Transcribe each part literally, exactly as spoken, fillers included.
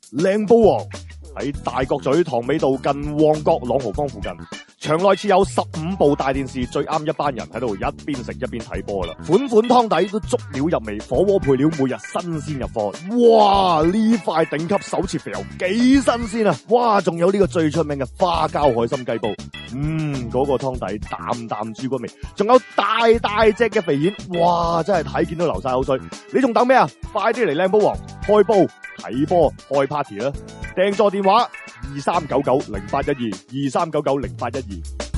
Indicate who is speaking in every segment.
Speaker 1: 靚煲王喺大角咀塘尾道近旺角朗豪坊附近。場內設有十五部大電視，最啱一班人喺度一邊食一邊睇波啦。款款湯底都足料入味，火鍋配料每日新鮮入貨。哇！呢塊頂級手切肥油幾新鮮啊！哇！仲有呢個最出名嘅花膠海參雞煲，嗯，嗰、那個湯底淡淡豬骨味，仲有大大隻嘅肥丸，哇！真係睇見都流晒口水。你仲等咩啊？快啲嚟靚煲王開煲睇波開 party 啦！訂座電話二三九九零八一二二三九九零八一二。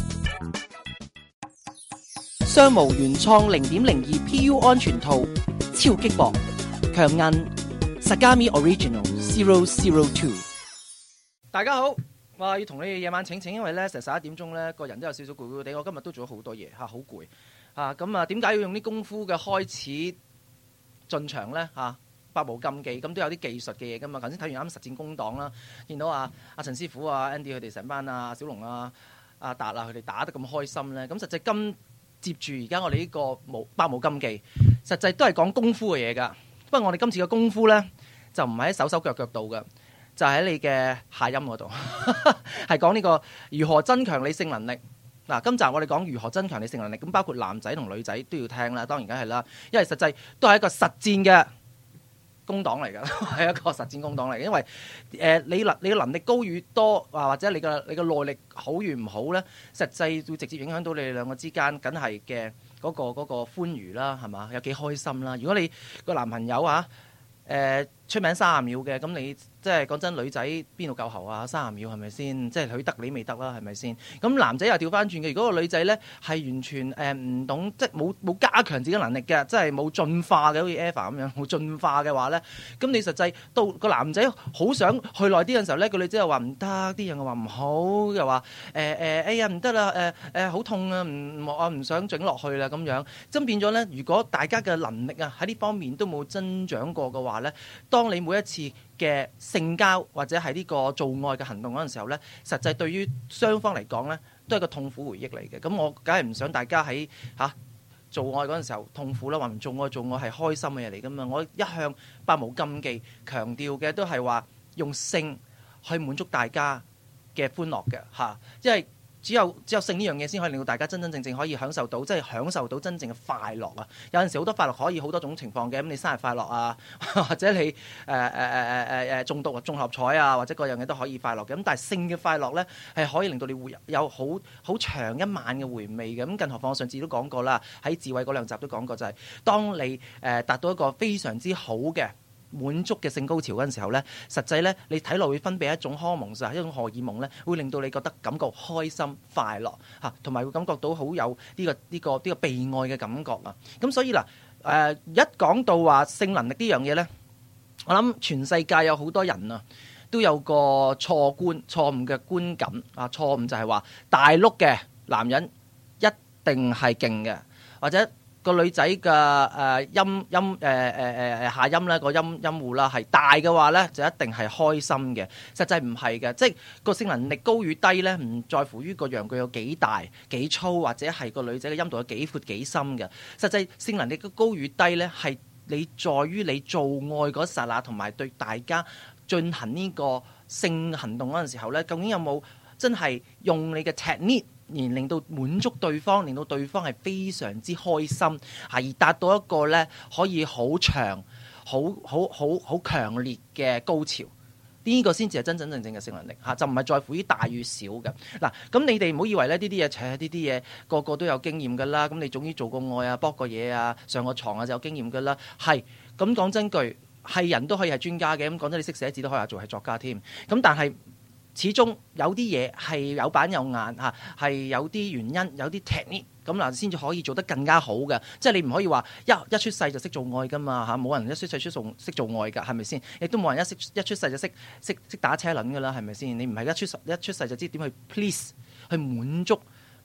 Speaker 2: 雙無原創零點零二 P U 安全套，超激薄強韌 Sagami Original Zero Zero Two。大家好，我要同你哋夜晚請請，因為咧成十一點鐘咧個人都有少少攰攰地，我今日都做咗好多嘢嚇，好攰嚇。咁啊，點解要用啲功夫嘅開始進場咧嚇？百無禁忌，咁都有啲技術嘅嘢噶嘛。頭先睇完啱實戰攻擋啦，見到啊阿陳師傅啊 Andy 佢哋成班啊小龍啊阿達啊佢哋打得咁開心咧，咁實際今接住而家我哋呢個無百無禁忌，實際都係講功夫嘅嘢噶。不過我哋今次嘅功夫咧就唔係喺手手腳腳度嘅，就喺、是、你嘅下音嗰度，係講呢個如何增強你性能力。嗱，今集我哋講如何增強你性能力，咁包括男仔同女仔都要聽啦，當然梗係啦，因為實際都係一個實戰嘅工黨嚟㗎，係一個實戰工黨嚟嘅。因為誒、呃、你能你嘅能力高與多，啊或者你嘅你嘅耐力好與唔好咧，實際會直接影響到你哋兩個之間梗係嘅嗰個嗰、嗰個歡愉啦，係嘛？有幾開心啦！如果你個男朋友啊誒、呃、出名三十秒嘅，咁你即係講真，女仔邊度夠喉啊？三十秒係咪先？即係佢得你未得啦，係咪先？咁男仔又調翻轉嘅，如果個女仔咧係完全誒唔、呃、懂，即係冇冇加強自己能力嘅，即係冇進化嘅，好似 Eva 咁樣冇進化嘅話咧，咁你實際到個男仔好想去耐啲嘅時候咧，個女仔又話唔得，啲人又話唔好，又話誒誒哎呀唔得啦，誒誒好痛啊，唔我唔想整落去啦咁樣，咁變咗咧，如果大家嘅能力啊喺呢方面都冇增長過嘅話咧，當你每一次嘅性交或者係呢個做愛嘅行動嗰陣時候呢，實際對於雙方嚟講呢，都係個痛苦回憶嚟嘅。咁我梗係唔想大家喺嚇、啊、做愛嗰陣時候痛苦啦，話唔做愛做愛係開心嘅嘢嚟噶嘛。我一向百無禁忌強調嘅都係話用性去滿足大家嘅歡樂嘅嚇，因為只有只有性呢樣嘢先可以令到大家真真正正可以享受到，即係享受到真正嘅快樂啊！有陣時好多快樂可以好多種情況嘅，咁你生日快樂啊，或者你誒誒誒誒誒中毒啊、中六合彩啊，或者各樣嘢都可以快樂嘅。咁但係性嘅快樂咧，係可以令到你會有好好長一晚嘅回味嘅。咁更何況我上次都講過啦，喺智慧嗰兩集都講過，就係、是、當你誒、呃、達到一個非常之好嘅滿足嘅性高潮嗰陣時候咧，實際咧你睇落會分泌一種荷蒙，就係一種荷爾蒙咧，會令到你覺得感覺開心快樂嚇，同埋會感覺到好有呢、這個呢、這個呢、這個被愛嘅感覺啊！咁所以嗱誒、呃，一講到話性能力呢樣嘢咧，我諗全世界有好多人啊，都有個錯觀錯誤嘅觀感啊，錯誤就係話大碌嘅男人一定係勁嘅，或者個女仔嘅誒音音誒誒誒誒下音咧，個音音戶啦係大嘅話咧，就一定係開心嘅。實際唔係嘅，即係個性能力高與低咧，唔在乎於個陽具有幾大幾粗，或者係個女仔嘅陰道有幾闊幾深嘅。實際性能力嘅高與低咧，係你在於你做愛嗰剎那，同埋對大家進行呢個性行動嗰陣時候咧，究竟有冇真係用你嘅 technique？而令到滿足對方，令到對方係非常之開心，而達到一個咧可以好長、好好好好強烈嘅高潮。呢、這個先至係真真正正嘅性能力嚇，就唔係在乎於大與小嘅。嗱，咁你哋唔好以為咧呢啲嘢，扯呢啲嘢個個都有經驗㗎啦。咁你總之做過愛啊、搏過嘢啊、上過床啊就有經驗㗎啦。係咁講真句，係人都可以係專家嘅。咁講真，你識寫字都可以做係作家添。咁但係始終有啲嘢係有板有眼嚇，係有啲原因，有啲 technique 咁嗱，先至可以做得更加好嘅。即係你唔可以話一一出世就識做愛噶嘛嚇，冇人一出世出做識做愛㗎，係咪先？亦都冇人一識一出世就識識識打車輪㗎啦，係咪先？你唔係一出世一出世就知點去 please 去滿足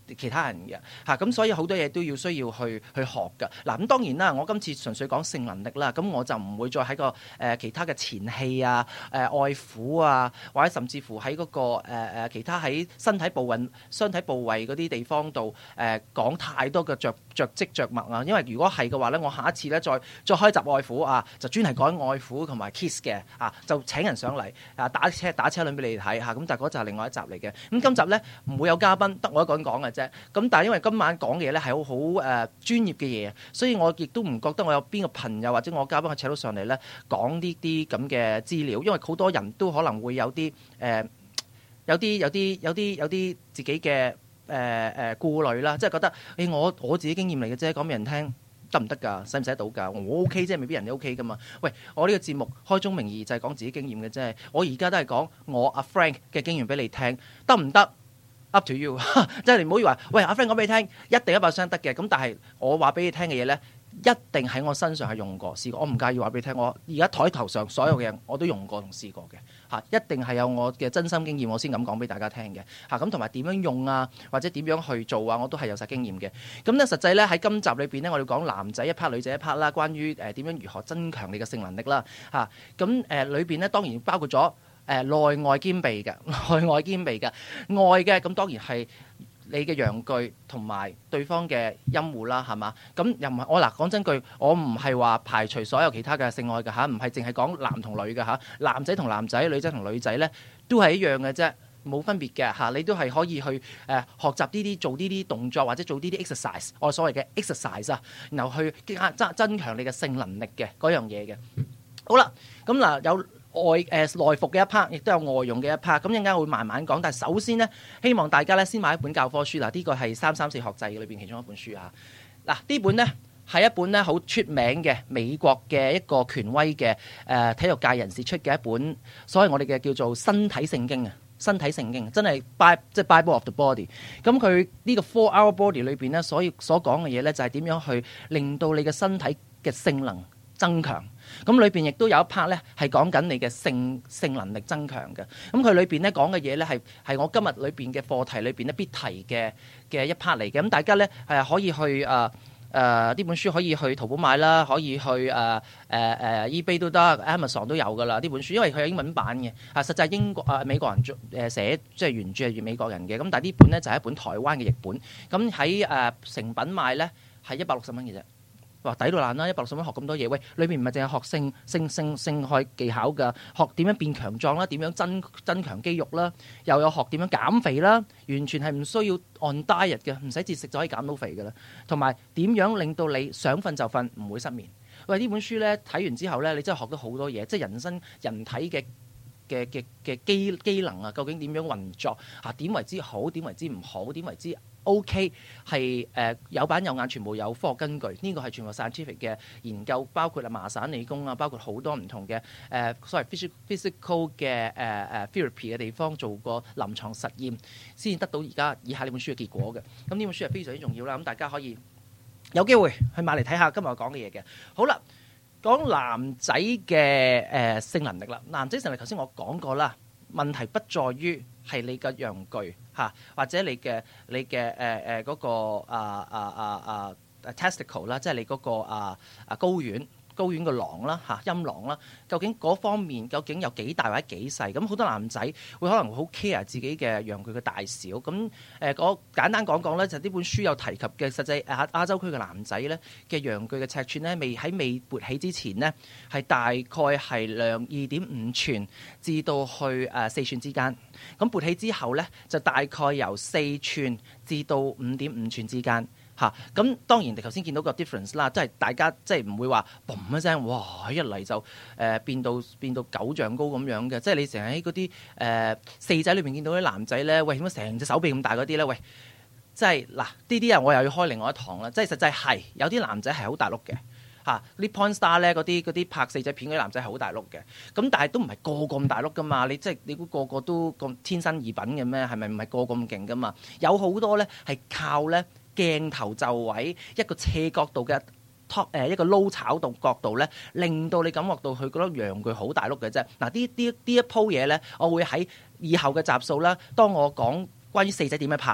Speaker 2: 其他人嘅嚇，咁、啊、所以好多嘢都要需要去去學㗎。嗱、啊、咁當然啦，我今次純粹講性能力啦，咁我就唔會再喺個誒、呃、其他嘅前戲啊、誒、呃、愛撫啊，或者甚至乎喺嗰、那個誒、呃、其他喺身體部位、身體部位嗰啲地方度誒、呃、講太多嘅着着跡着墨啊。因為如果係嘅話咧，我下一次咧再再開集愛撫啊，就專係講愛撫同埋 kiss 嘅啊，就請人上嚟啊打車打車輪俾你哋睇嚇。咁、啊、但係嗰就係另外一集嚟嘅。咁今集咧唔會有嘉賓，得我一個人講嘅。咁但係因為今晚講嘅嘢咧係好好誒專業嘅嘢，所以我亦都唔覺得我有邊個朋友或者我嘉賓可以請到上嚟咧講呢啲咁嘅資料，因為好多人都可能會有啲誒、呃、有啲有啲有啲有啲自己嘅誒誒顧慮啦，即係覺得誒、欸、我我自己經驗嚟嘅啫，講俾人聽得唔得㗎？使唔使到㗎？我 OK 啫，未必人哋 OK 㗎嘛。喂，我呢個節目開宗明義就係講自己經驗嘅啫，我而家都係講我阿 Frank 嘅經驗俾你聽，得唔得？Up to you，即係你唔好以為，喂阿 friend 講俾你聽，一定一百 percent 得嘅。咁但係我話俾你聽嘅嘢咧，一定喺我身上係用過、試過。我唔介意話俾你聽，我而家台頭上所有嘅嘢我都用過同試過嘅嚇，一定係有我嘅真心經驗，我先咁講俾大家聽嘅嚇。咁同埋點樣用啊，或者點樣去做啊，我都係有晒經驗嘅。咁咧實際咧喺今集裏邊咧，我哋講男仔一 part，女仔一 part 啦，關於誒點樣如何增強你嘅性能力啦嚇。咁誒裏邊咧當然包括咗。誒內外兼備嘅，內外兼備嘅，外嘅咁當然係你嘅陽具同埋對方嘅陰戶啦，係嘛？咁又唔係我嗱講真句，我唔係話排除所有其他嘅性愛嘅嚇，唔係淨係講男同女嘅嚇，男仔同男仔、女仔同女仔咧都係一樣嘅啫，冇分別嘅嚇，你都係可以去誒、呃、學習呢啲做呢啲動作或者做呢啲 exercise，我所謂嘅 exercise 啊，然後去增增強你嘅性能力嘅嗰樣嘢嘅。好啦，咁嗱有。外誒、呃、內服嘅一 part， 亦都有外用嘅一 part。咁陣間會慢慢講，但係首先呢，希望大家咧先買一本教科書啦。呢個係三三四學制裏邊其中一本書啊。嗱，呢本呢係一本咧好出名嘅美國嘅一個權威嘅誒、呃、體育界人士出嘅一本，所謂我哋嘅叫做身體聖經啊，身體聖經真係 Bible 即係 Bible of the Body。咁佢呢個 Four Hour Body 裏邊呢，所以所講嘅嘢咧就係點樣去令到你嘅身體嘅性能增強。咁裏邊亦都有一 part 咧，係講緊你嘅性性能力增強嘅。咁佢裏邊咧講嘅嘢咧，係係我今日裏邊嘅課題裏邊咧必提嘅嘅一 part 嚟嘅。咁大家咧係可以去誒誒呢本書可以去淘寶買啦，可以去誒誒誒 eBay 都得 ，Amazon 都有噶啦呢本書，因為佢有英文版嘅。啊，實際英國啊美國人做誒寫即係原著係美國人嘅。咁但係呢本咧就係一本台灣嘅譯本。咁喺誒成品賣咧係一百六十蚊嘅啫。話抵到爛啦！一百六十蚊學咁多嘢，喂，裏面唔係淨係學性性性性愛技巧㗎，學點樣變強壯啦，點樣增增強肌肉啦，又有學點樣減肥啦，完全係唔需要 on diet 嘅，唔使節食就可以減到肥㗎啦。同埋點樣令到你想瞓就瞓，唔會失眠。喂，呢本書咧睇完之後咧，你真係學到好多嘢，即係人生人體嘅嘅嘅嘅機機能啊，究竟點樣運作啊？點為之好？點為之唔好？點為之？O.K. 係誒、呃、有板有眼，全部有科學根據。呢個係全部 scientific 嘅研究，包括啊麻省理工啊，包括好多唔同嘅誒所謂 physical 嘅誒誒 therapy 嘅地方做過臨床實驗，先至得到而家以下呢本書嘅結果嘅。咁呢本書係非常之重要啦。咁大家可以有機會去買嚟睇下今日我講嘅嘢嘅。好啦，講男仔嘅誒性能力啦。男仔性能力頭先我講過啦，問題不在於係你嘅陽具。嚇，或者你嘅你嘅誒誒嗰個啊啊啊啊 testicle 啦，即係你嗰個啊啊睾丸睾丸個囊啦嚇，陰囊啦，究竟嗰方面究竟有幾大或者幾細？咁好多男仔會可能好 care 自己嘅陽具嘅大小。咁誒嗰簡單講講咧，就呢本書有提及嘅，實際亞亞洲區嘅男仔咧嘅陽具嘅尺寸咧，未喺未勃起之前呢，係大概係量二點五寸至到去誒四寸之間。咁勃起之後咧，就大概由四寸至到五點五寸之間。嚇，咁、啊、當然你頭先見到個 difference 啦，即係大家即係唔會話嘣一聲，哇一嚟就誒、呃、變到變到九丈高咁樣嘅，即係你成日喺嗰啲誒四仔裏邊見到啲男仔咧，喂點解成隻手臂咁大嗰啲咧？喂，即係嗱呢啲人我又要開另外一堂啦，即係實際係有啲男仔係好大碌嘅嚇，啲 porn star 咧嗰啲嗰啲拍四仔片嗰啲男仔係好大碌嘅，咁但係都唔係個個咁大碌噶嘛，你即係你估個個都咁天生異品嘅咩？係咪唔係個個咁勁噶嘛？有好多咧係靠咧。鏡頭就位一個斜角度嘅 top 誒一個撈炒度角度咧，令到你感覺到佢覺得陽具好大碌嘅啫。嗱，呢啲呢一鋪嘢咧，我會喺以後嘅集數啦。當我講關於四仔點樣拍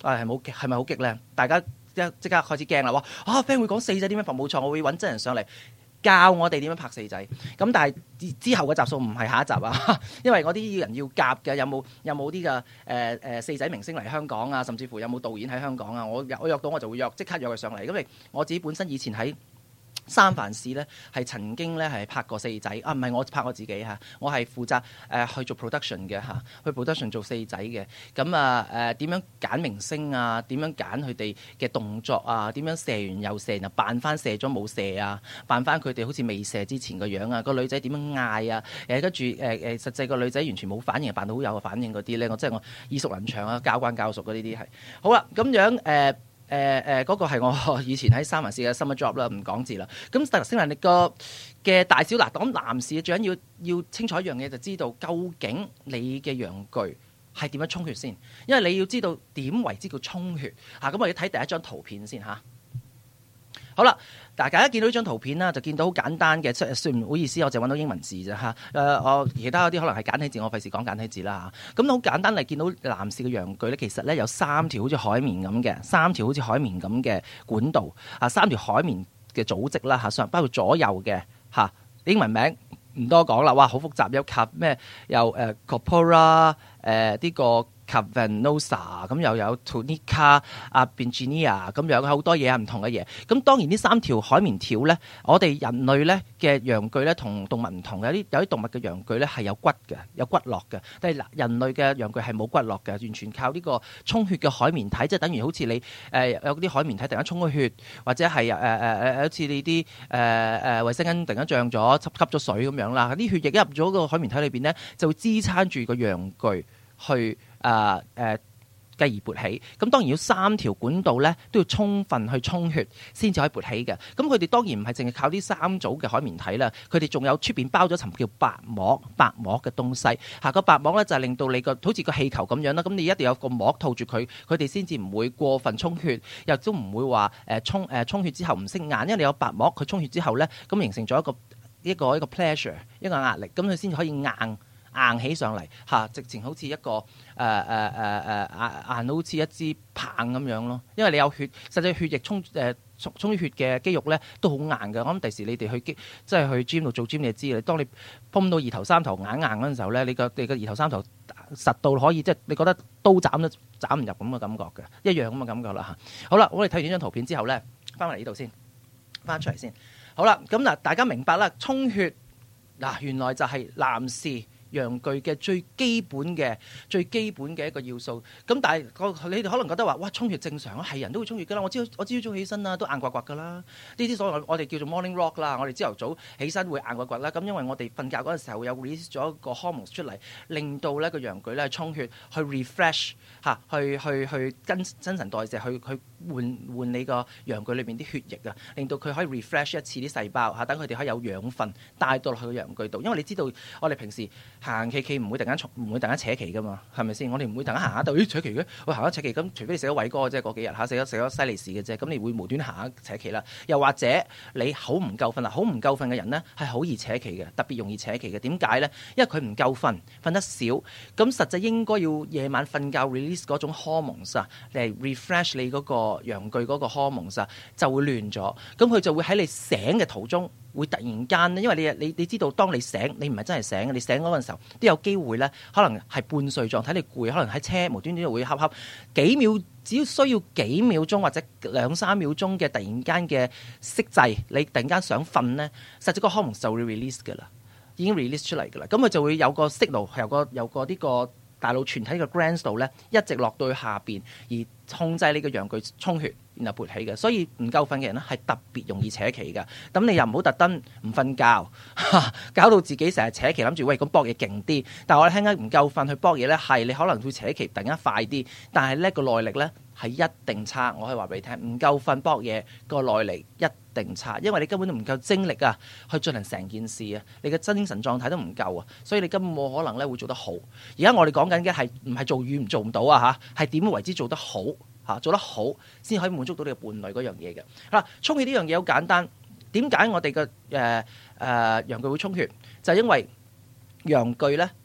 Speaker 2: 啊係冇係咪好激咧？大家即即刻開始驚啦！哇啊 friend 會講四仔點樣拍，冇錯，我會揾真人上嚟教我哋點樣拍四仔。咁但係之後嘅集數唔係下一集啊，因為我啲人要夾嘅，有冇有冇啲嘅誒誒四仔明星嚟香港啊，甚至乎有冇導演喺香港啊？我我約到我就會約即刻約佢上嚟，因為我自己本身以前喺三藩市咧係曾經咧係拍過四仔啊，唔係我拍我自己嚇，我係負責誒、呃、去做 production 嘅嚇，去 production 做四仔嘅。咁啊誒點樣揀明星啊？點樣揀佢哋嘅動作啊？點樣射完又射，又扮翻射咗冇射啊？扮翻佢哋好似未射之前個樣啊？個女仔點樣嗌啊？誒跟住誒誒實際個女仔完全冇反應，扮到好有反應嗰啲咧，我即係我耳熟能詳啊，教慣教熟嘅呢啲係。好啦，咁樣誒。呃誒誒嗰個係我以前喺三藩市嘅 summer job 啦，唔講字啦。咁特性能力個嘅大小嗱，咁男士最緊要要清楚一樣嘢，就知道究竟你嘅陽具係點樣充血先，因為你要知道點為之叫充血嚇。咁、啊、我哋睇第一張圖片先嚇、啊。好啦，大家見到呢張圖片啦，就見到好簡單嘅，雖然唔好意思，我就揾到英文字啫嚇。誒、啊，我其他嗰啲可能係簡體字，我費事講簡體字啦嚇。咁好簡單嚟見到男士嘅陽具咧，其實咧有三條好似海綿咁嘅，三條好似海綿咁嘅管道啊，三條海綿嘅組織啦嚇，上包括左右嘅嚇、啊。英文名唔多講啦，哇，好複雜，有及咩又誒 corpora 誒呢個。Cavernosa 咁又有 Tunica、啊 Bingenia 咁有好多嘢啊，唔同嘅嘢。咁當然呢三條海綿條咧，我哋人類咧嘅陽具咧同動物唔同嘅，有啲有啲動物嘅陽具咧係有骨嘅，有骨骼嘅。但係人類嘅陽具係冇骨骼嘅，完全靠呢個充血嘅海綿體，即係等於好似你誒、呃、有啲海綿體突然間充咗血，或者係誒誒誒好似你啲誒誒衛生巾突然間脹咗，吸吸咗水咁樣啦。啲血液一入咗個海綿體裏邊咧，就會支撐住個陽具去。誒誒，繼、呃呃、而勃起，咁當然要三條管道咧，都要充分去充血，先至可以勃起嘅。咁佢哋當然唔係淨係靠呢三組嘅海綿體啦，佢哋仲有出邊包咗層叫白膜，白膜嘅東西。下個白膜咧就係、是、令到你個好似個氣球咁樣啦。咁你一定有個膜套住佢，佢哋先至唔會過分充血，又都唔會話誒充誒充血之後唔識硬，因為你有白膜，佢充血之後咧，咁形成咗一個一個一個 pleasure 一個壓力，咁佢先至可以硬。硬起上嚟嚇，直情好似一個誒誒誒誒硬硬好似一支棒咁樣咯。因為你有血，實際血液充誒充充血嘅肌肉咧都好硬嘅。我諗第時你哋去激即係去 gym 度做 gym，你就知啦。當你泵到二頭三頭硬硬嗰陣時候咧，你個你個二頭三頭實到可以即係你覺得刀斬都斬唔入咁嘅感覺嘅，一樣咁嘅感覺啦嚇。好啦，我哋睇完呢張圖片之後咧，翻嚟呢度先，翻出嚟先。好啦，咁嗱，大家明白啦，充血嗱原來就係男士陽具嘅最基本嘅最基本嘅一個要素，咁但係你哋可能覺得話，哇，充血正常啊，係人都會充血噶啦，我知我朝早起身啦，都硬刮刮噶啦，呢啲所謂我哋叫做 morning rock 啦，我哋朝頭早起身會硬刮刮啦，咁因為我哋瞓覺嗰陣時候有 release 咗一個 hormones 出嚟，令到呢個陽具咧充血，去 refresh 嚇，去去去跟新陳代謝，去去換換你個陽具裏邊啲血液啊，令到佢可以 refresh 一次啲細胞嚇，等佢哋可以有養分帶到落去個陽具度，因為你知道我哋平時行企企唔會突然間唔會突然間扯旗噶嘛，係咪先？我哋唔會突然間行下度，咦扯旗嘅？喂，行下扯旗咁，除非你食咗偉哥啫，嗰幾日嚇食咗食咗西利士嘅啫，咁你會無端行下扯旗啦。又或者你好唔夠瞓啦，好唔夠瞓嘅人呢係好易扯旗嘅，特別容易扯旗嘅。點解呢？因為佢唔夠瞓，瞓得少，咁實際應該要夜晚瞓覺 release 嗰種 hormones 啊，嚟 refresh 你嗰個陽具嗰個 hormones 啊，就會亂咗，咁佢就會喺你醒嘅途中。會突然間咧，因為你你你知道，當你醒，你唔係真係醒，你醒嗰陣時候都有機會咧，可能係半睡狀態，你攰，可能喺車無端端會瞌瞌幾秒，只要需要幾秒鐘或者兩三秒鐘嘅突然間嘅熄掣，你突然間想瞓咧，實際個 hormone 就會 release 㗎啦，已經 release 出嚟㗎啦，咁佢就會有個 signal，有個有個呢個大腦傳喺個 glands 度咧，一直落到去下邊而控制你個陽具充血。然後勃起嘅，所以唔夠瞓嘅人咧係特別容易扯旗嘅。咁你又唔好特登唔瞓覺，搞到自己成日扯旗，諗住喂咁搏嘢勁啲。但係我哋聽緊唔夠瞓去搏嘢咧，係你可能會扯旗突然間快啲，但係呢個耐力咧係一定差。我可以話俾你聽，唔夠瞓搏嘢個耐力一定差，因為你根本都唔夠精力啊去進行成件事啊，你嘅精神狀態都唔夠啊，所以你根本冇可能咧會做得好。而家我哋講緊嘅係唔係做與唔做唔到啊嚇，係點為之做得好。嚇做得好先可以滿足到你嘅伴侶嗰樣嘢嘅。嗱，充血呢樣嘢好簡單。點解我哋嘅誒誒陽具會充血？就係、是、因為陽具咧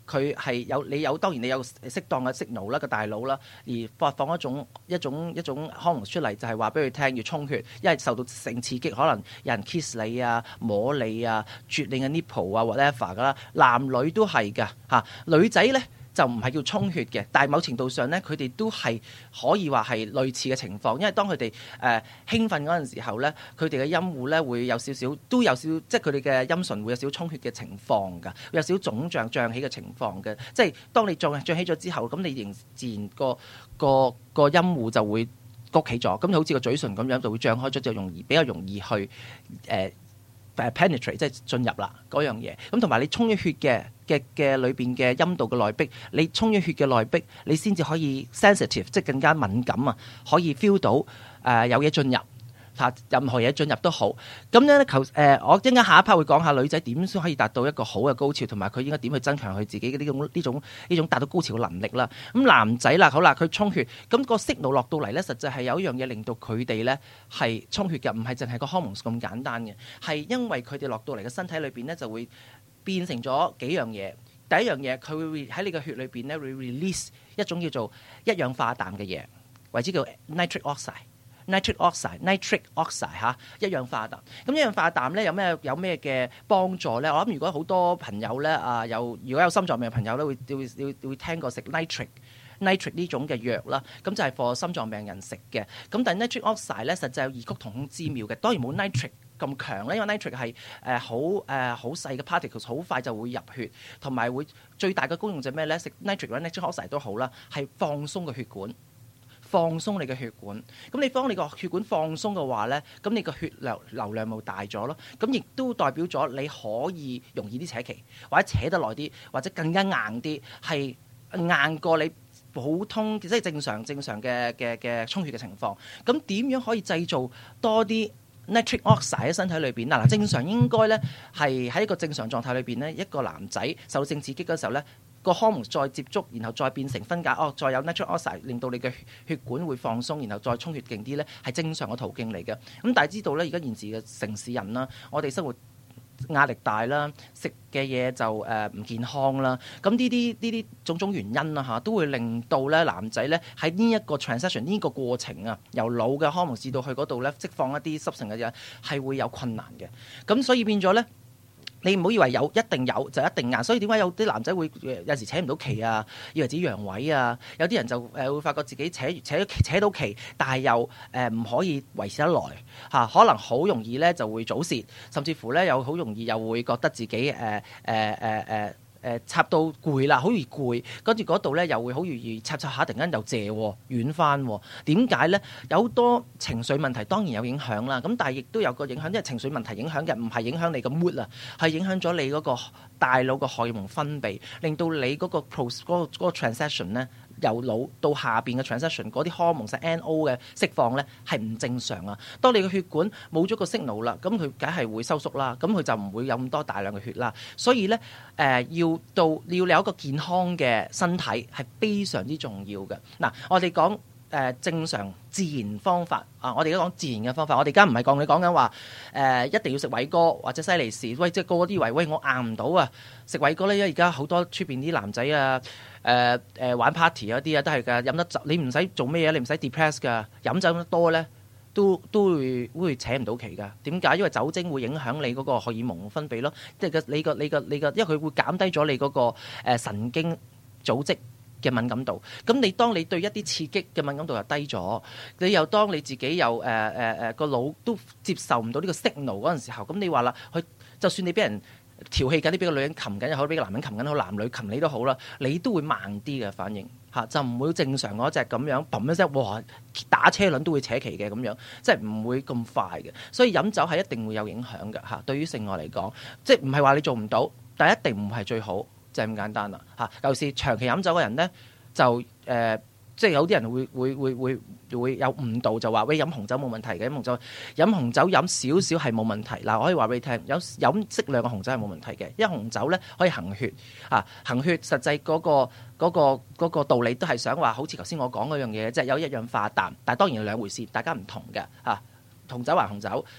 Speaker 2: 佢係有你有當然你有適當嘅 signal 啦個大腦啦，而發放一種一種一種荷爾蒙出嚟，就係話俾佢聽要充血，因為受到性刺激，可能有人 kiss 你啊、摸你啊、啜你嘅 nipple 啊 whatever 噶啦，男女都係㗎嚇。女仔咧就唔係叫充血嘅，但係某程度上咧，佢哋都係可以話係類似嘅情況，因為當佢哋誒興奮嗰陣時候咧，佢哋嘅陰戶咧會有少少，都有少，即係佢哋嘅陰唇會有少少充血嘅情況㗎，會有少少腫脹脹起嘅情況嘅，即係當你脹脹起咗之後，咁你仍自然個個個陰戶就會谷起咗，咁好似個嘴唇咁樣就會脹開咗，就容易比較容易去誒。呃 penetrate 即係進入啦嗰樣嘢，咁同埋你充咗血嘅嘅嘅裏邊嘅陰道嘅內壁，你充咗血嘅內壁，你先至可以 sensitive，即係更加敏感啊，可以 feel 到誒、呃、有嘢進入嚇，任何嘢進入都好。咁咧求誒，我一陣間下一 part 會講下女仔點先可以達到一個好嘅高潮，同埋佢應該點去增強佢自己嘅呢種呢種呢種達到高潮嘅能力啦。咁男仔啦，好啦，佢充血，咁、個 signal 落到嚟咧，實際係有一樣嘢令到佢哋咧係充血嘅，唔係淨係個 hormones 咁簡單嘅，係因為佢哋落到嚟嘅身體裏邊咧就會變成咗幾樣嘢。第一樣嘢，佢會喺你嘅血裏邊咧會 release 一種叫做一氧化氮嘅嘢，為之叫 nitric oxide。nitric oxide、nitric oxide 嚇，一氧化氮。咁一氧化氮咧有咩有咩嘅幫助咧？我諗如果好多朋友咧啊，有如果有心臟病嘅朋友咧，會會會會聽過食 nitric nitric 呢種嘅藥啦。咁就係 for 心臟病人食嘅。咁但係 nitric oxide 咧實際有異曲同工之妙嘅，當然冇 nitric 咁強咧，因為 nitric 係誒好誒好細嘅 particles，好快就會入血，同埋會最大嘅功用就係咩咧？食 nitric 或者 nitric oxide 都好啦，係放鬆個血管。放鬆你嘅血管，咁你當你個血管放鬆嘅話呢，咁你個血流流量咪大咗咯，咁亦都代表咗你可以容易啲扯旗，或者扯得耐啲，或者更加硬啲，係硬過你普通即係正常正常嘅嘅嘅充血嘅情況。咁點樣可以製造多啲 nitric oxide 喺身體裏邊？嗱嗱，正常應該呢係喺一個正常狀態裏邊呢，一個男仔受性刺激嗰時候呢，個 hormone 再接觸，然後再變成分解，哦，再有 nitric oxide 令到你嘅血管會放鬆，然後再充血勁啲呢，係正常嘅途徑嚟嘅。咁但係知道呢，而家現時嘅城市人啦，我哋生活壓力大啦，食嘅嘢就誒唔、呃、健康啦，咁呢啲呢啲種種原因啦嚇，都會令到咧男仔咧喺呢一個 transition 呢個過程啊，由腦嘅 hormone 至到去嗰度咧釋放一啲濕性嘅嘢，係會有困難嘅。咁所以變咗咧。你唔好以為有一定有就一定硬，所以點解有啲男仔會有時扯唔到旗啊，以為自己陽痿啊，有啲人就誒會發覺自己扯扯扯到旗，但係又誒唔可以維持得耐嚇、啊，可能好容易咧就會早泄，甚至乎咧又好容易又會覺得自己誒誒誒誒。呃呃呃誒插到攰啦，好易攰，跟住嗰度咧又會好容易插插下，突然間又謝軟翻。點解咧？有好多情緒問題當然有影響啦，咁但係亦都有個影響，因為情緒問題影響嘅唔係影響你個 mood 啊，係影響咗你嗰個大腦個荷爾蒙分泌，令到你嗰個 pros 嗰個嗰個 transition 咧。由腦到下邊嘅 transition 嗰啲荷爾蒙係 N O 嘅釋放咧係唔正常啊！當你嘅血管冇咗個 signal啦，咁佢梗係會收縮啦，咁佢就唔會有咁多大量嘅血啦。所以咧誒、呃、要到要有一個健康嘅身體係非常之重要嘅。嗱，我哋講誒正常自然方法啊，我哋而家講自然嘅方法，我哋而家唔係講你講緊話誒一定要食偉哥或者西利士，喂即係個個啲位喂我硬唔到啊！食偉哥咧，因為而家好多出邊啲男仔啊。誒誒、呃呃、玩 party 嗰啲啊，都係㗎，飲得酒你唔使做咩嘢，你唔使 depress 㗎，飲酒得多咧，都都會會扯唔到旗㗎。點解？因為酒精會影響你嗰個荷爾蒙分泌咯，即係個你個你個你個，因為佢會減低咗你嗰個誒神經組織嘅敏感度。咁你當你對一啲刺激嘅敏感度又低咗，你又當你自己又誒誒誒個腦都接受唔到呢個 signal 嗰陣時候，咁你話啦，佢就算你俾人調戲緊，你俾個女人擒緊又好，俾個男人擒緊好，男女擒你都好啦，你都會慢啲嘅反應嚇，就唔會正常嗰隻咁樣砰一聲，哇打車輪都會扯旗嘅咁樣，即係唔會咁快嘅。所以飲酒係一定會有影響嘅嚇，對於性愛嚟講，即係唔係話你做唔到，但係一定唔係最好，就係咁簡單啦嚇。尤其是長期飲酒嘅人咧，就誒。呃即係有啲人會會會會會有誤導，就話喂飲紅酒冇問題嘅，飲紅酒飲紅酒飲少少係冇問題。嗱，我可以話俾你聽，有飲適量嘅紅酒係冇問題嘅，因為紅酒咧可以行血啊，行血實際嗰個嗰個嗰個道理都係想話，好似頭先我講嗰樣嘢，即係有一氧化氮，但係當然係兩回事，大家唔同嘅嚇。紅酒還紅酒，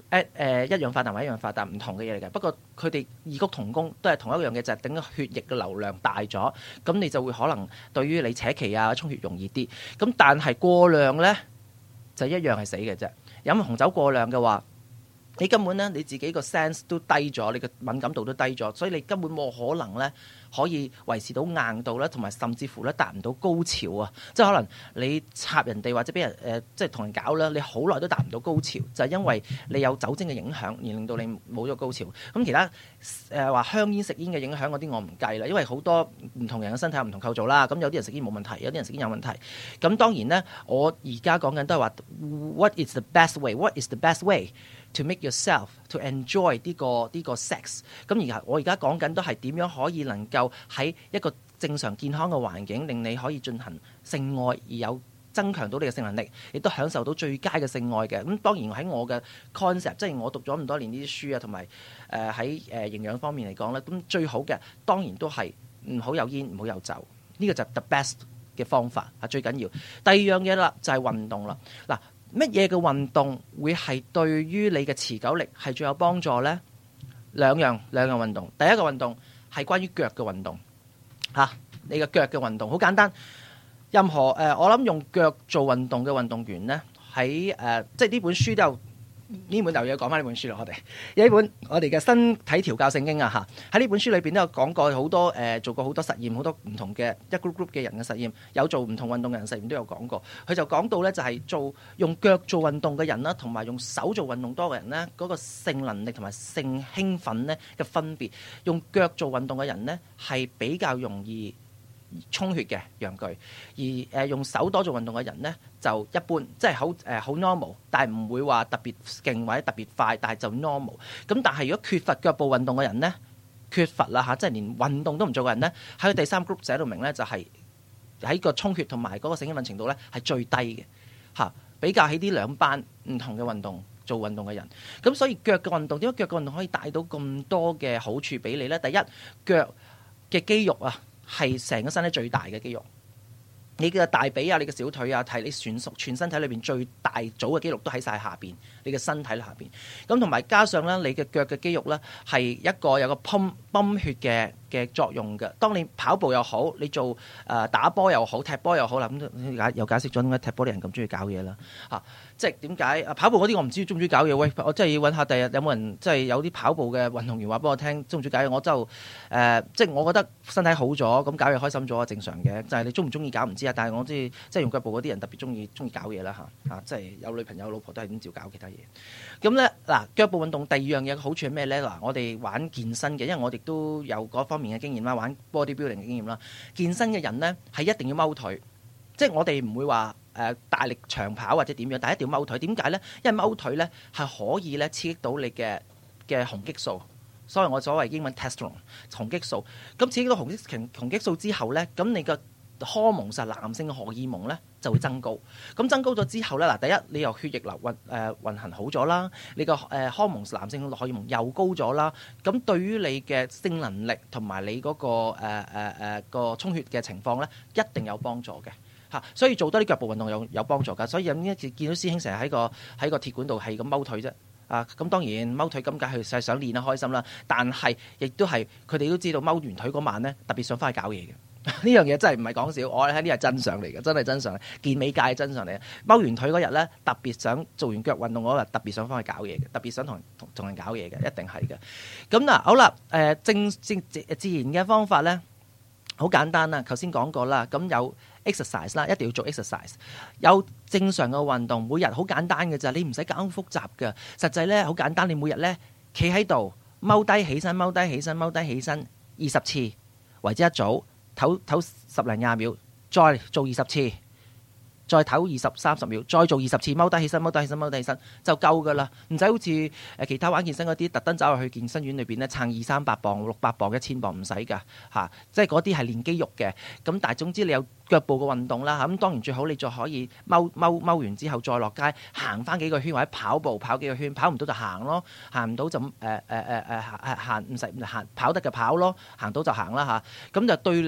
Speaker 2: 誒誒一氧化氮或一氧化氮唔同嘅嘢嚟嘅，不過佢哋異曲同工，都係同一樣嘅，就係等個血液嘅流量大咗，咁你就會可能對於你扯旗啊、充血容易啲。咁但係過量咧就一樣係死嘅啫。飲紅酒過量嘅話，你根本咧你自己個 sense 都低咗，你嘅敏感度都低咗，所以你根本冇可能咧可以維持到硬度咧，同埋甚至乎咧達唔到高潮啊！即係可能你插人哋或者俾人誒、呃，即係同人搞啦，你好耐都達唔到高潮，就係、是、因為你有酒精嘅影響而令到你冇咗高潮。咁其他誒話、呃、香煙食煙嘅影響嗰啲我唔計啦，因為好多唔同人嘅身體有唔同構造啦。咁有啲人食煙冇問題，有啲人食煙有問題。咁當然咧，我而家講緊都係話 what is the best way？What is the best way to make yourself to enjoy 呢個呢個 sex？ 咁而家我而家講緊都係點樣可以能夠喺一個正常健康嘅環境，令你可以進行性愛而有增強到你嘅性能力，亦都享受到最佳嘅性愛嘅。咁當然喺我嘅 concept， 即係我讀咗咁多年呢啲書啊，同埋誒喺誒營養方面嚟講咧，咁最好嘅當然都係唔好有煙，唔好有酒，呢、這個就係 the best 嘅方法啊，最緊要。第二樣嘢啦，就係、是、運動啦。嗱，乜嘢嘅運動會係對於你嘅持久力係最有幫助呢？兩樣兩樣運動，第一個運動係關於腳嘅運動嚇、啊，你嘅腳嘅運動好簡單。任何誒、呃，我諗用腳做運動嘅運動員呢，喺誒、呃，即係呢本書都有。呢本就要講翻呢本書啦，我哋有一本我哋嘅身體調教聖經啊嚇，喺呢本書裏邊都有講過好多誒、呃，做過好多實驗，好多唔同嘅一 group group 嘅人嘅實驗，有做唔同運動嘅人實驗都有講過。佢就講到咧，就係、是、做用腳做運動嘅人啦，同埋用手做運動多嘅人咧，嗰、那個性能力同埋性興奮咧嘅分別。用腳做運動嘅人咧係比較容易充血嘅陽具，而誒、呃、用手多做運動嘅人呢，就一般，即係好誒好 normal，但係唔會話特別勁或者特別快，但係就 normal。咁但係如果缺乏腳部運動嘅人呢，缺乏啦嚇，即係連運動都唔做嘅人呢，喺第三 group 寫到明呢，就係、是、喺個充血同埋嗰個性興奮程度呢係最低嘅嚇。比較起呢兩班唔同嘅運動做運動嘅人，咁所以腳嘅運動點解腳嘅運動可以帶到咁多嘅好處俾你呢？第一，腳嘅肌肉啊，係成個身體最大嘅肌肉，你嘅大髀啊，你嘅小腿啊，係你全屬全身體裏邊最大組嘅肌肉都喺晒下邊，你嘅身體下邊。咁同埋加上咧，你嘅腳嘅肌肉咧係一個有個泵泵血嘅嘅作用嘅。當你跑步又好，你做誒、呃、打波又好，踢波又好啦，咁解又解釋咗點解踢波啲人咁中意搞嘢啦嚇。即係點解跑步嗰啲我唔知中唔中意搞嘢？喂，我真係要揾下第日有冇人即係有啲跑步嘅運動員話俾我聽，中唔中意搞嘢？我就誒、呃、即係我覺得身體好咗，咁搞嘢開心咗正常嘅。就係、是、你中唔中意搞唔知啊，但係我知即係用腳步嗰啲人特別中意中意搞嘢啦嚇嚇，即係有女朋友老婆都係咁照搞其他嘢。咁咧嗱，腳部運動第二樣嘢嘅好處係咩咧？嗱，我哋玩健身嘅，因為我哋都有嗰方面嘅經驗啦，玩 bodybuilding 嘅經驗啦。健身嘅人咧係一定要踎腿，即係我哋唔會話。誒、呃、大力長跑或者點樣，但係一定要踎腿。點解咧？因為踎腿咧係可以咧刺激到你嘅嘅雄激素，所以我所謂英文 testosterone 雄激素。咁刺激到雄激雄激素之後咧，咁你個荷蒙實男性嘅荷爾蒙咧就會增高。咁增高咗之後咧，嗱，第一你又血液流運誒、呃、運行好咗啦，你個誒荷蒙男性嘅荷爾蒙又高咗啦。咁對於你嘅性能力同埋你嗰、那個誒誒誒個充血嘅情況咧，一定有幫助嘅。嚇，所以做多啲腳部運動有有幫助㗎。所以有呢一次見到師兄成日喺個喺個鐵管度係咁踎腿啫。啊，咁當然踎腿咁梗係係想練得開心啦。但係亦都係佢哋都知道踎完腿嗰晚咧，特別想翻去搞嘢嘅。呢樣嘢真係唔係講笑，我睇呢係真相嚟嘅，真係真相。健美界係真相嚟嘅。踎完腿嗰日咧，特別想做完腳運動嗰日，特別想翻去搞嘢嘅，特別想同同同人搞嘢嘅，一定係嘅。咁嗱，好啦，誒、呃、正正自自然嘅方法咧，好簡單啦。頭先講過啦，咁有 exercise 啦，一定要做 exercise。有正常嘅運動，每日好簡單嘅咋，你唔使搞咁複雜嘅。實際咧好簡單，你每日咧企喺度，踎低起身，踎低起身，踎低起身二十次，為之一組，唞唞十零廿秒，再做二十次。再唞二十三十秒，再做二十次，踎低起身，踎低起身，踎低起身就夠噶啦，唔使好似誒其他玩健身嗰啲特登走入去健身院裏邊咧撐二三百磅、六百磅、一千磅唔使噶嚇，即係嗰啲係練肌肉嘅。咁但係總之你有腳部嘅運動啦嚇，咁當然最好你再可以踎踎踎完之後再落街行翻幾個圈或者跑步跑幾個圈，跑唔到就行咯，行唔到就誒誒誒誒行行唔使行跑得嘅跑咯，行到就行啦嚇，咁就對你嘅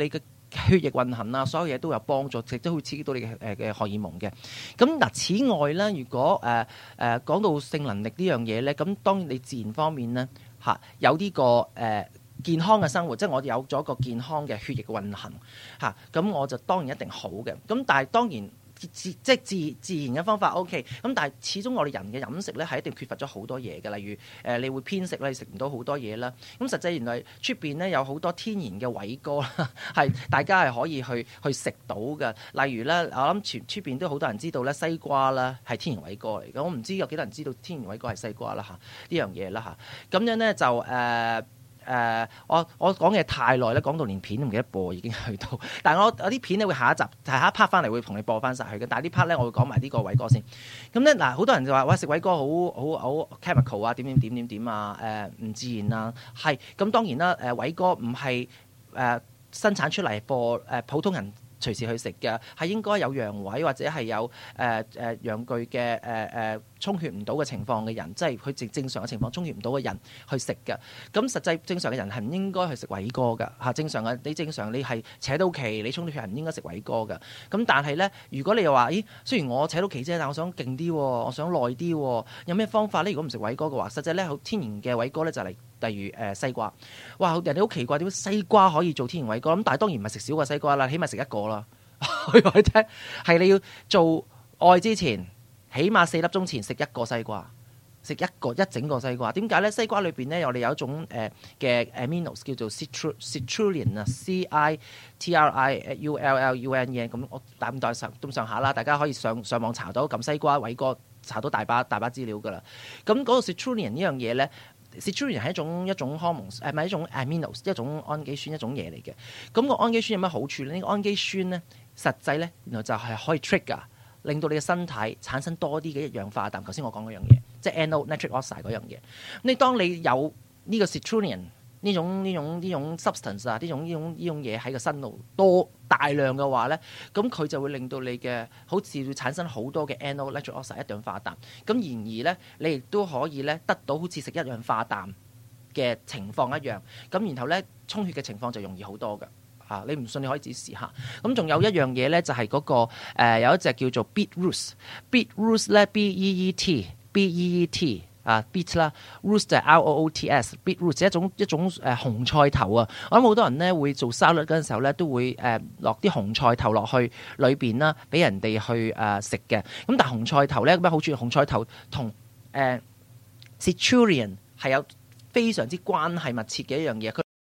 Speaker 2: 血液運行啊，所有嘢都有幫助，亦都會刺激到你嘅誒嘅荷爾蒙嘅。咁嗱，此外咧，如果誒誒講到性能力呢樣嘢咧，咁當然你自然方面咧嚇、啊、有呢、這個誒、呃、健康嘅生活，即係我哋有咗一個健康嘅血液嘅運行嚇，咁、啊、我就當然一定好嘅。咁但係當然。自即係自自然嘅方法 OK， 咁但係始終我哋人嘅飲食咧係一定缺乏咗好多嘢嘅，例如誒、呃、你會偏食咧，你食唔到好多嘢啦。咁實際原來出邊咧有好多天然嘅偉哥啦，係大家係可以去去食到嘅。例如咧，我諗全出邊都好多人知道咧，西瓜啦係天然偉哥嚟嘅。我唔知有幾多人知道天然偉哥係西瓜啦嚇呢樣嘢啦嚇。咁樣咧就誒。呃誒、呃，我我講嘅太耐咧，講到連片都唔記得播，已經去到。但係我有啲片咧會下一集，就係下一 part 翻嚟會同你播翻晒去嘅。但係呢 part 咧，我會講埋呢個偉哥先。咁咧嗱，好多人就話：喂，食偉哥好好好 chemical 啊，點點點點點啊，誒、呃、唔自然啊。係咁當然啦，誒、呃、偉哥唔係誒生產出嚟播誒普通人隨時去食嘅，係應該有陽痿或者係有誒誒、呃呃、陽具嘅誒誒充血唔到嘅情況嘅人，即係佢正正常嘅情況充血唔到嘅人去食嘅。咁實際正常嘅人係唔應該去食偉哥㗎嚇。正常嘅你正常你係扯到旗，你充到血係唔應該食偉哥㗎。咁但係咧，如果你又話，咦，雖然我扯到旗啫，但我想勁啲，我想耐啲，有咩方法咧？如果唔食偉哥嘅話，實際咧好天然嘅偉哥咧就嚟、是。例如誒、呃、西瓜，哇！人哋好奇怪點解西瓜可以做天然偉哥？咁但係當然唔係食少個西瓜啦，起碼食一個啦。我話你聽，係你要做愛之前，起碼四粒鐘前食一個西瓜，食一個一整個西瓜。點解咧？西瓜裏邊咧，我哋有一種誒嘅 aminos 叫做 citrulline 啊 ，C I T R I U L L U N E。咁我大咁大上咁上下啦，大家可以上上網查到，撳西瓜偉哥查到大把大把資料㗎啦。咁嗰個 citrulline 呢樣嘢咧。citrulline 係一種一種荷蒙，誒唔係一種 aminos， 一種氨基酸一種嘢嚟嘅。咁、那個氨基酸有乜好處咧？呢、這個氨基酸咧，實際咧，原來就係可以 trigger，令到你嘅身體產生多啲嘅一氧化氮。頭先我講嗰樣嘢，即係 N O nitric oxide 嗰樣嘢。你當你有呢個 citrulline 呢種呢種呢種 substance 啊，呢種呢種呢種嘢喺個身度多大量嘅話咧，咁佢就會令到你嘅好似會產生好多嘅 N O nitric oxide 一氧化氮。咁然而咧，你亦都可以咧得到好似食一氧化氮嘅情況一樣。咁然後咧充血嘅情況就容易好多嘅嚇、啊。你唔信你可以自己試下。咁仲有一樣嘢咧，就係、是、嗰、那個、呃、有一隻叫做 beetroot，beetroot 咧 beet root, B E E T B E E T。啊 beet 啦 root 就係 R O O T S，beetroot 係一種一種誒、呃、紅菜頭啊！我諗好多人咧會做沙律嗰陣時候咧都會誒落啲紅菜頭落去裏邊啦，俾人哋去誒食嘅。咁但係紅菜頭咧有咩好處？紅菜頭同誒 citrulline 係有非常之關係密切嘅一樣嘢。